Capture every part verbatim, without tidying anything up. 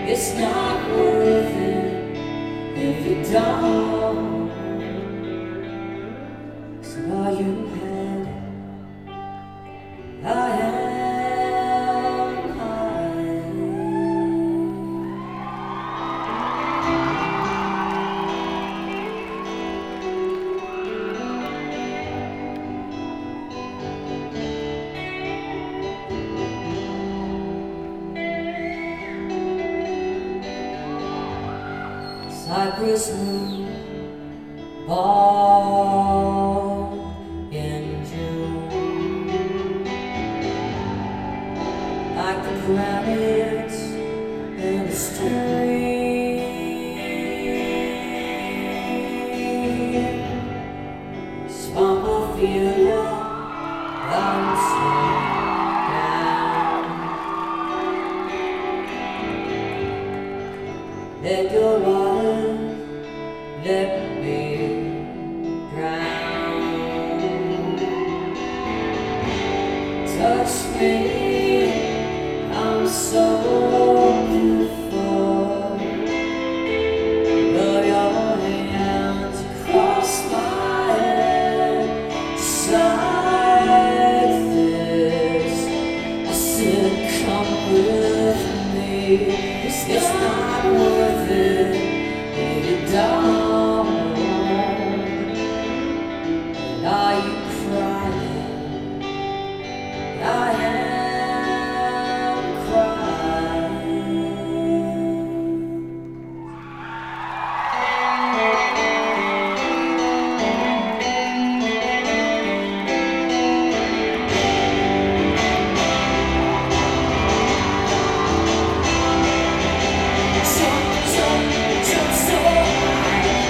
It's not worth it if you don't. So are you headed? I am hiding. Cypress moon, ball in June, like the planets in the stream. Swamp Ophelia, I'm slow down. Let your water, let me drown. Touch me, I'm so beautiful. Put your hands across my head, just like this. I said, come with me. It's not worth it if you don't. Are you crying? I am crying. So, so, so, so high.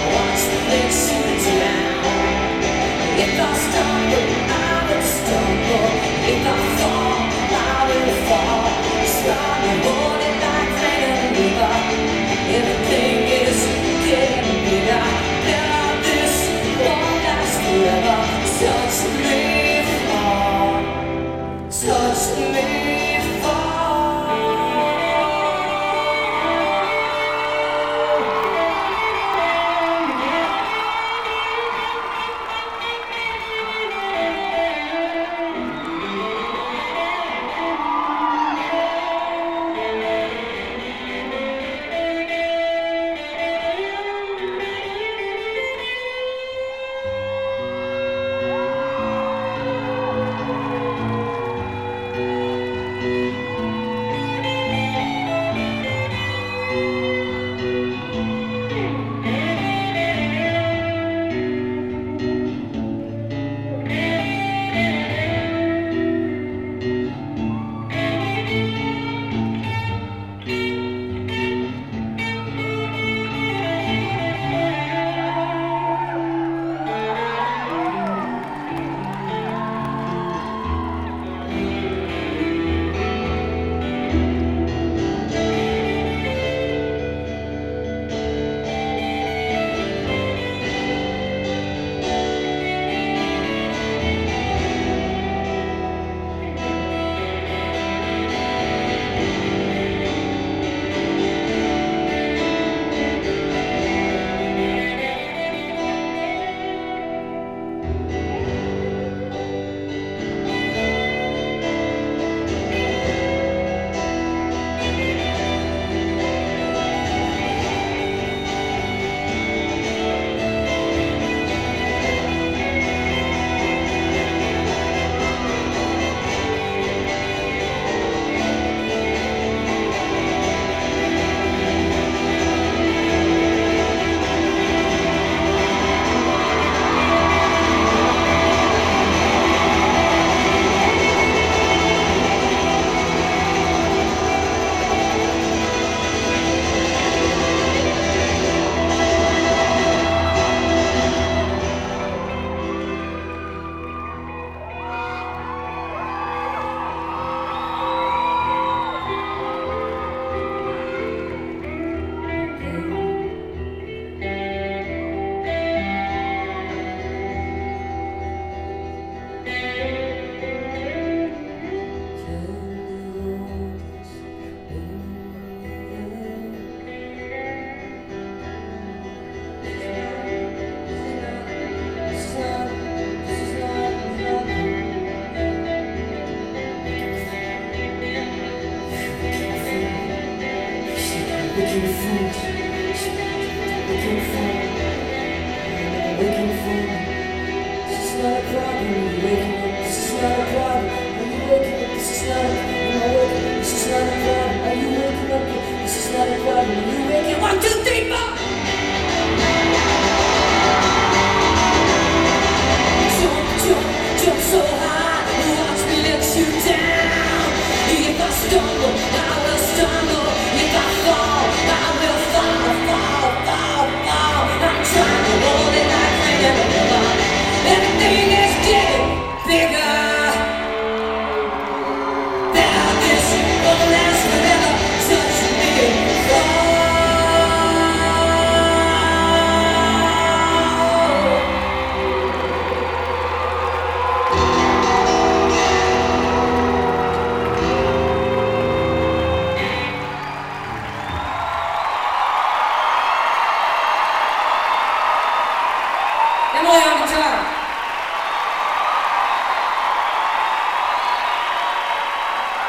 waking fools, waking fool, waking fool. This is not a problem. Are you waking up? This is not a problem. Are you waking up? This is not a problem. This is not a problem. Are you waking up? This is not a problem. Are you waking? One, two, three, four. Jump, jump, jump so high. Watch me let you down. If I stumble, I will stumble. If I fall, I will fall, fall, fall, fall. I'm trying to hold it like hanging on the line. Everything is getting bigger. Now this will last forever. Touch me and fall. Emily on guitar.